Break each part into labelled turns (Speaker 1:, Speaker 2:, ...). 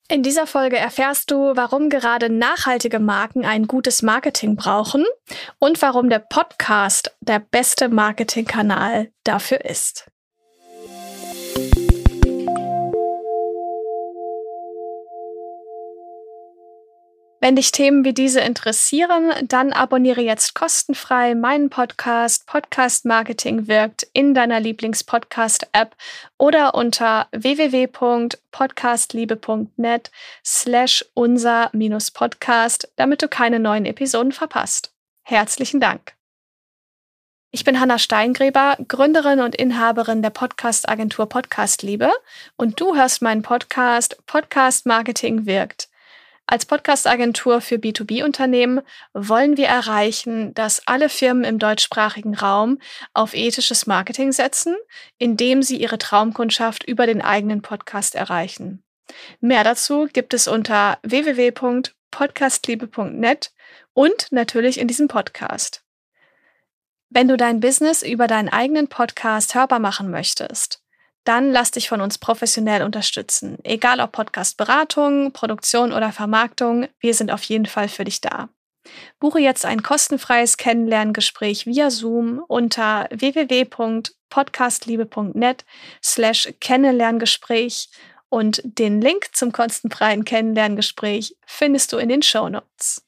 Speaker 1: In dieser Folge erfährst du, warum gerade nachhaltige Marken ein gutes Marketing brauchen und warum der Podcast der beste Marketingkanal dafür ist. Wenn dich Themen wie diese interessieren, dann abonniere jetzt kostenfrei meinen Podcast Podcast Marketing wirkt in deiner Lieblings-Podcast-App oder unter www.podcastliebe.net/unser-podcast, damit du keine neuen Episoden verpasst. Herzlichen Dank. Ich bin Hanna Steingräber, Gründerin und Inhaberin der Podcast-Agentur Podcast Liebe und du hörst meinen Podcast Podcast Marketing wirkt. Als Podcast-Agentur für B2B-Unternehmen wollen wir erreichen, dass alle Firmen im deutschsprachigen Raum auf ethisches Marketing setzen, indem sie ihre Traumkundschaft über den eigenen Podcast erreichen. Mehr dazu gibt es unter www.podcastliebe.net und natürlich in diesem Podcast. Wenn du dein Business über deinen eigenen Podcast hörbar machen möchtest, dann lass dich von uns professionell unterstützen. Egal ob Podcast-Beratung, Produktion oder Vermarktung, wir sind auf jeden Fall für dich da. Buche jetzt ein kostenfreies Kennenlerngespräch via Zoom unter www.podcastliebe.net/Kennenlerngespräch und den Link zum kostenfreien Kennenlerngespräch findest du in den Shownotes.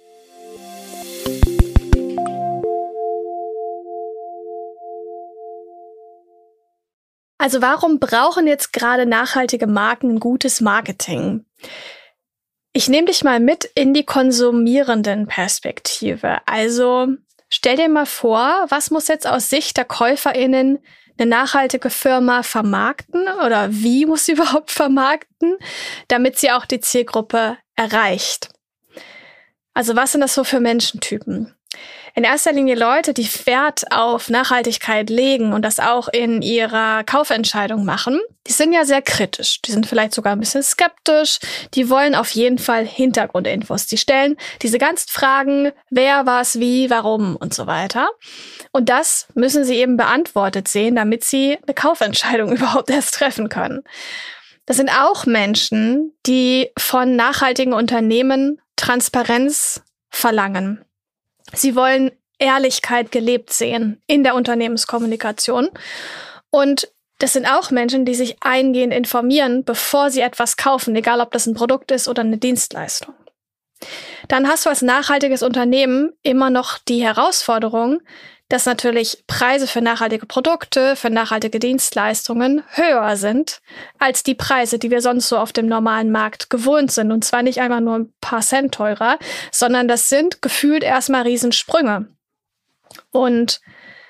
Speaker 1: Also warum brauchen jetzt gerade nachhaltige Marken ein gutes Marketing? Ich nehme dich mal mit in die konsumierenden Perspektive. Also stell dir mal vor, was muss jetzt aus Sicht der KäuferInnen eine nachhaltige Firma vermarkten oder wie muss sie überhaupt vermarkten, damit sie auch die Zielgruppe erreicht? Also was sind das so für Menschentypen? In erster Linie Leute, die Wert auf Nachhaltigkeit legen und das auch in ihrer Kaufentscheidung machen, die sind ja sehr kritisch. Die sind vielleicht sogar ein bisschen skeptisch. Die wollen auf jeden Fall Hintergrundinfos. Die stellen diese ganzen Fragen, wer, was, wie, warum und so weiter. Und das müssen sie eben beantwortet sehen, damit sie eine Kaufentscheidung überhaupt erst treffen können. Das sind auch Menschen, die von nachhaltigen Unternehmen Transparenz verlangen. Sie wollen Ehrlichkeit gelebt sehen in der Unternehmenskommunikation. Und das sind auch Menschen, die sich eingehend informieren, bevor sie etwas kaufen, egal ob das ein Produkt ist oder eine Dienstleistung. Dann hast du als nachhaltiges Unternehmen immer noch die Herausforderung, dass natürlich Preise für nachhaltige Produkte, für nachhaltige Dienstleistungen höher sind als die Preise, die wir sonst so auf dem normalen Markt gewohnt sind. Und zwar nicht einfach nur ein paar Cent teurer, sondern das sind gefühlt erstmal Riesensprünge. Und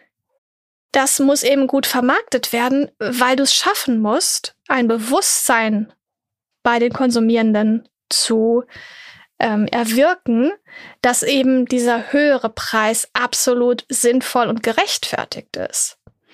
Speaker 1: das muss eben gut vermarktet werden, weil du es schaffen musst, ein Bewusstsein bei den Konsumierenden zu erwirken, dass eben dieser höhere Preis absolut sinnvoll und gerechtfertigt ist.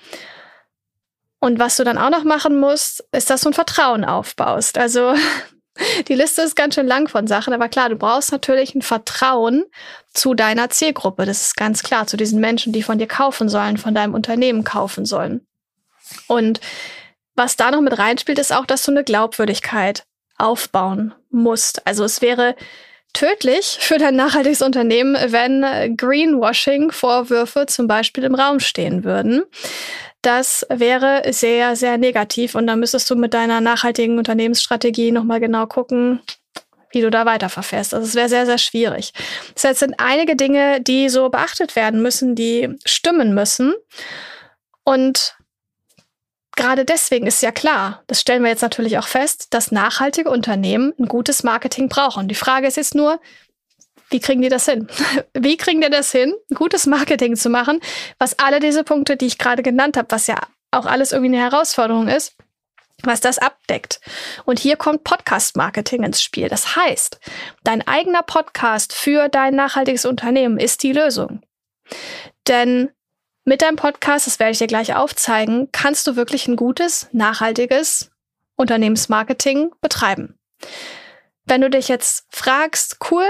Speaker 1: Und was du dann auch noch machen musst, ist, dass du ein Vertrauen aufbaust. Also die Liste ist ganz schön lang von Sachen, aber klar, du brauchst natürlich ein Vertrauen zu deiner Zielgruppe. Das ist ganz klar, zu diesen Menschen, die von dir kaufen sollen, von deinem Unternehmen kaufen sollen. Und was da noch mit reinspielt, ist auch, dass du eine Glaubwürdigkeit aufbauen musst. Also es wäre tödlich für dein nachhaltiges Unternehmen, wenn Greenwashing-Vorwürfe zum Beispiel im Raum stehen würden. Das wäre sehr, sehr negativ und da müsstest du mit deiner nachhaltigen Unternehmensstrategie nochmal genau gucken, wie du da weiterverfährst. Also es wäre sehr, sehr schwierig. Das heißt, es sind einige Dinge, die so beachtet werden müssen, die stimmen müssen. Und gerade deswegen ist ja klar, das stellen wir jetzt natürlich auch fest, dass nachhaltige Unternehmen ein gutes Marketing brauchen. Die Frage ist jetzt nur, wie kriegen die das hin? Wie kriegen die das hin, ein gutes Marketing zu machen, was alle diese Punkte, die ich gerade genannt habe, was ja auch alles irgendwie eine Herausforderung ist, was das abdeckt. Und hier kommt Podcast-Marketing ins Spiel. Das heißt, dein eigener Podcast für dein nachhaltiges Unternehmen ist die Lösung. Denn mit deinem Podcast, das werde ich dir gleich aufzeigen, kannst du wirklich ein gutes, nachhaltiges Unternehmensmarketing betreiben. Wenn du dich jetzt fragst, cool,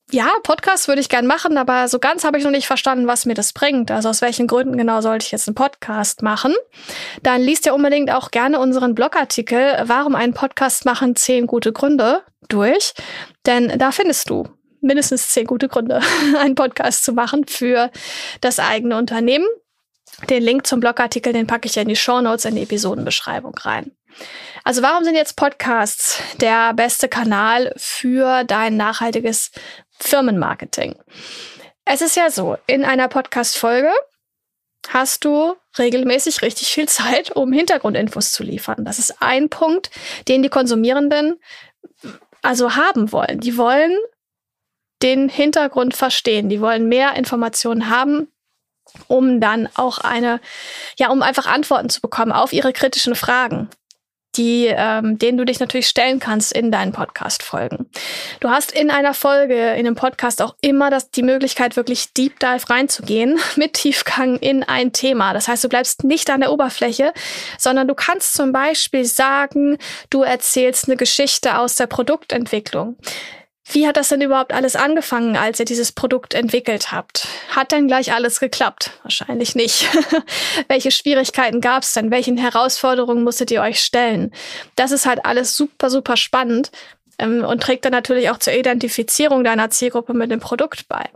Speaker 1: ja, Podcast würde ich gern machen, aber so ganz habe ich noch nicht verstanden, was mir das bringt. Also aus welchen Gründen genau sollte ich jetzt einen Podcast machen? Dann liest ja unbedingt auch gerne unseren Blogartikel Warum einen Podcast machen, 10 gute Gründe durch. Denn da findest du mindestens 10 gute Gründe, einen Podcast zu machen für das eigene Unternehmen. Den Link zum Blogartikel, den packe ich ja in die Shownotes, in die Episodenbeschreibung rein. Also warum sind jetzt Podcasts der beste Kanal für dein nachhaltiges Firmenmarketing? Es ist ja so, in einer Podcast-Folge hast du regelmäßig richtig viel Zeit, um Hintergrundinfos zu liefern. Das ist ein Punkt, den die Konsumierenden also haben wollen. Die wollen den Hintergrund verstehen. Die wollen mehr Informationen haben, um dann auch um einfach Antworten zu bekommen auf ihre kritischen Fragen, denen du dich natürlich stellen kannst in deinen Podcast-Folgen. Du hast in einer Folge, in einem Podcast auch immer die Möglichkeit, wirklich Deep Dive reinzugehen, mit Tiefgang in ein Thema. Das heißt, du bleibst nicht an der Oberfläche, sondern du kannst zum Beispiel sagen, du erzählst eine Geschichte aus der Produktentwicklung. Wie hat das denn überhaupt alles angefangen, als ihr dieses Produkt entwickelt habt? Hat denn gleich alles geklappt? Wahrscheinlich nicht. Welche Schwierigkeiten gab es denn? Welchen Herausforderungen musstet ihr euch stellen? Das ist halt alles super, super spannend und trägt dann natürlich auch zur Identifizierung deiner Zielgruppe mit dem Produkt bei.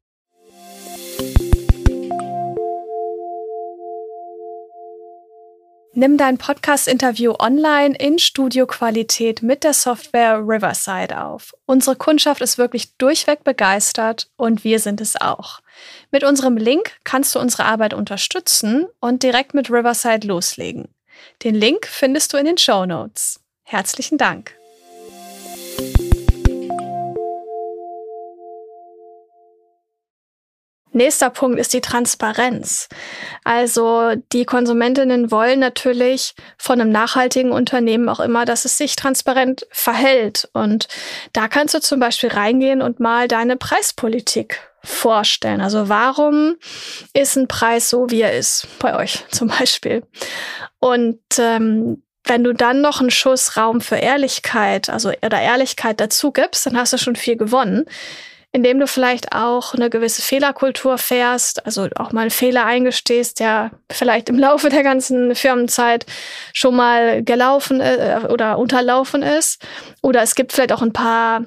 Speaker 1: Nimm dein Podcast-Interview online in Studioqualität mit der Software Riverside auf. Unsere Kundschaft ist wirklich durchweg begeistert und wir sind es auch. Mit unserem Link kannst du unsere Arbeit unterstützen und direkt mit Riverside loslegen. Den Link findest du in den Shownotes. Herzlichen Dank. Nächster Punkt ist die Transparenz. Also die Konsumentinnen wollen natürlich von einem nachhaltigen Unternehmen auch immer, dass es sich transparent verhält. Und da kannst du zum Beispiel reingehen und mal deine Preispolitik vorstellen. Also warum ist ein Preis so, wie er ist, bei euch zum Beispiel? Und wenn du dann noch einen Schuss Raum für Ehrlichkeit, oder Ehrlichkeit dazu gibst, dann hast du schon viel gewonnen. Indem du vielleicht auch eine gewisse Fehlerkultur fährst, also auch mal einen Fehler eingestehst, der vielleicht im Laufe der ganzen Firmenzeit schon mal gelaufen oder unterlaufen ist. Oder es gibt vielleicht auch ein paar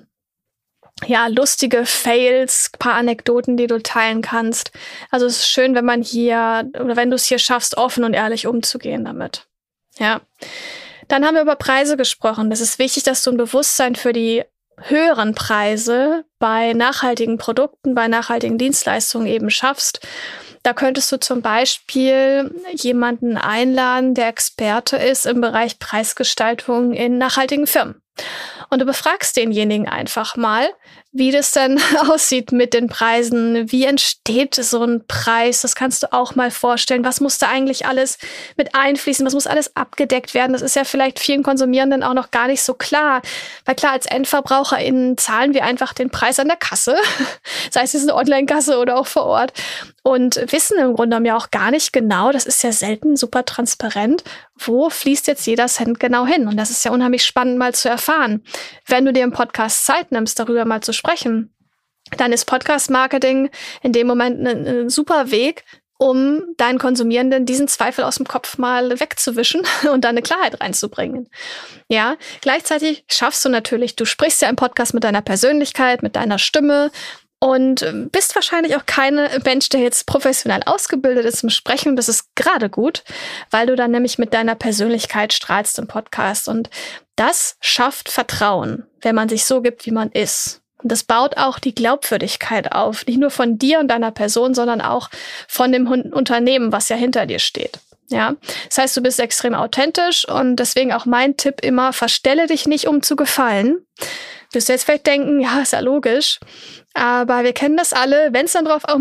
Speaker 1: lustige Fails, ein paar Anekdoten, die du teilen kannst. Also es ist schön, wenn du es hier schaffst, offen und ehrlich umzugehen damit. Ja. Dann haben wir über Preise gesprochen. Das ist wichtig, dass du ein Bewusstsein für die höheren Preise bei nachhaltigen Produkten, bei nachhaltigen Dienstleistungen eben schaffst. Da könntest du zum Beispiel jemanden einladen, der Experte ist im Bereich Preisgestaltung in nachhaltigen Firmen. Und du befragst denjenigen einfach mal, wie das denn aussieht mit den Preisen. Wie entsteht so ein Preis? Das kannst du auch mal vorstellen. Was muss da eigentlich alles mit einfließen? Was muss alles abgedeckt werden? Das ist ja vielleicht vielen Konsumierenden auch noch gar nicht so klar. Weil klar, als EndverbraucherInnen zahlen wir einfach den Preis an der Kasse. Sei es jetzt eine Online-Kasse oder auch vor Ort. Und wissen im Grunde genommen ja auch gar nicht genau, das ist ja selten super transparent, wo fließt jetzt jeder Cent genau hin? Und das ist ja unheimlich spannend mal zu erfahren. Wenn du dir im Podcast Zeit nimmst, darüber mal zu sprechen, dann ist Podcast-Marketing in dem Moment ein super Weg, um deinen Konsumierenden diesen Zweifel aus dem Kopf mal wegzuwischen und da eine Klarheit reinzubringen. Ja, gleichzeitig schaffst du natürlich, du sprichst ja im Podcast mit deiner Persönlichkeit, mit deiner Stimme, und bist wahrscheinlich auch kein Mensch, der jetzt professionell ausgebildet ist zum Sprechen. Das ist gerade gut, weil du dann nämlich mit deiner Persönlichkeit strahlst im Podcast. Und das schafft Vertrauen, wenn man sich so gibt, wie man ist. Und das baut auch die Glaubwürdigkeit auf. Nicht nur von dir und deiner Person, sondern auch von dem Unternehmen, was ja hinter dir steht. Ja, das heißt, du bist extrem authentisch und deswegen auch mein Tipp immer, verstelle dich nicht, um zu gefallen. Du wirst jetzt vielleicht denken, ja, ist ja logisch. Aber wir kennen das alle, wenn es dann drauf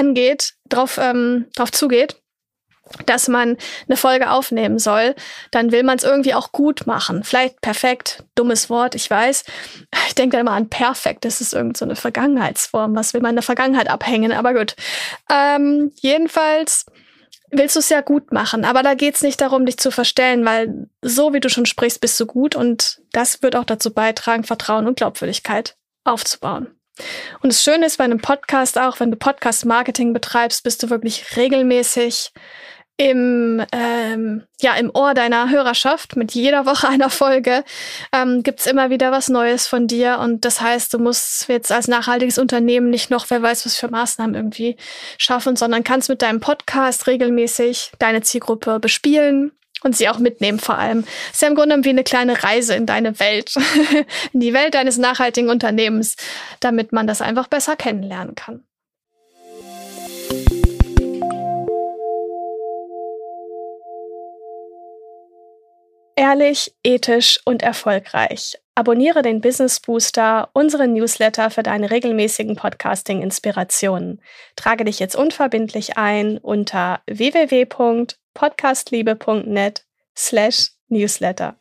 Speaker 1: zugeht, dass man eine Folge aufnehmen soll, dann will man es irgendwie auch gut machen. Vielleicht perfekt, dummes Wort, ich weiß. Ich denke dann immer an perfekt, das ist irgend so eine Vergangenheitsform. Was will man in der Vergangenheit abhängen? Aber gut. Jedenfalls willst du es ja gut machen, aber da geht's nicht darum, dich zu verstellen, weil so wie du schon sprichst, bist du gut und das wird auch dazu beitragen, Vertrauen und Glaubwürdigkeit aufzubauen. Und das Schöne ist bei einem Podcast auch, wenn du Podcast-Marketing betreibst, bist du wirklich regelmäßig im Ohr deiner Hörerschaft. Mit jeder Woche einer Folge gibt's immer wieder was Neues von dir. Und das heißt, du musst jetzt als nachhaltiges Unternehmen nicht noch, wer weiß was für Maßnahmen irgendwie schaffen, sondern kannst mit deinem Podcast regelmäßig deine Zielgruppe bespielen und sie auch mitnehmen vor allem. Es ist ja im Grunde wie eine kleine Reise in deine Welt, in die Welt deines nachhaltigen Unternehmens, damit man das einfach besser kennenlernen kann. Ehrlich, ethisch und erfolgreich. Abonniere den Business Booster, unseren Newsletter für deine regelmäßigen Podcasting-Inspirationen. Trage dich jetzt unverbindlich ein unter www.podcastliebe.net/newsletter.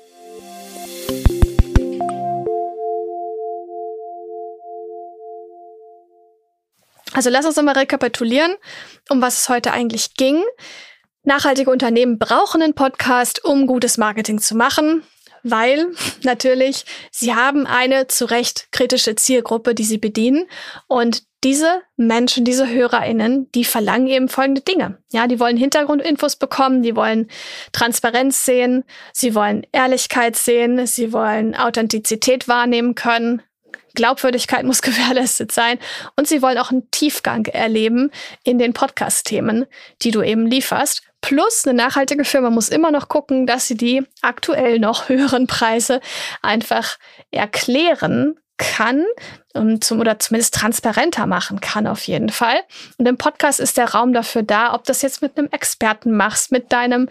Speaker 1: Also lass uns nochmal rekapitulieren, um was es heute eigentlich ging. Nachhaltige Unternehmen brauchen einen Podcast, um gutes Marketing zu machen, weil natürlich sie haben eine zu Recht kritische Zielgruppe, die sie bedienen. Und diese Menschen, diese HörerInnen, die verlangen eben folgende Dinge. Ja, die wollen Hintergrundinfos bekommen, die wollen Transparenz sehen, sie wollen Ehrlichkeit sehen, sie wollen Authentizität wahrnehmen können. Glaubwürdigkeit muss gewährleistet sein und sie wollen auch einen Tiefgang erleben in den Podcast-Themen, die du eben lieferst. Plus eine nachhaltige Firma muss immer noch gucken, dass sie die aktuell noch höheren Preise einfach erklären kann oder zumindest transparenter machen kann auf jeden Fall. Und im Podcast ist der Raum dafür da, ob das jetzt mit einem Experten machst, mit deinem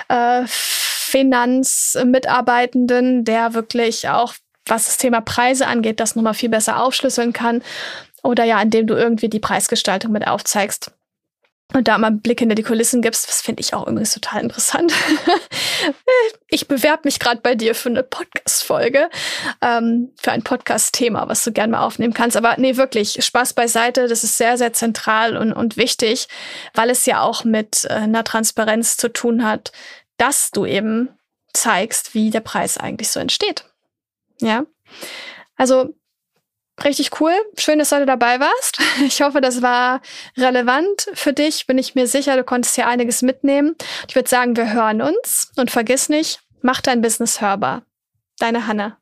Speaker 1: Finanzmitarbeitenden, der wirklich auch, was das Thema Preise angeht, das nochmal viel besser aufschlüsseln kann. Oder ja, indem du irgendwie die Preisgestaltung mit aufzeigst und da mal einen Blick hinter die Kulissen gibst. Das finde ich auch übrigens total interessant. Ich bewerbe mich gerade bei dir für eine Podcast-Folge, für ein Podcast-Thema, was du gerne mal aufnehmen kannst. Aber nee, wirklich, Spaß beiseite. Das ist sehr, sehr zentral und wichtig, weil es ja auch mit einer Transparenz zu tun hat, dass du eben zeigst, wie der Preis eigentlich so entsteht. Ja, also richtig cool. Schön, dass du heute dabei warst. Ich hoffe, das war relevant für dich. Bin ich mir sicher, du konntest hier einiges mitnehmen. Ich würde sagen, wir hören uns und vergiss nicht, mach dein Business hörbar. Deine Hanna.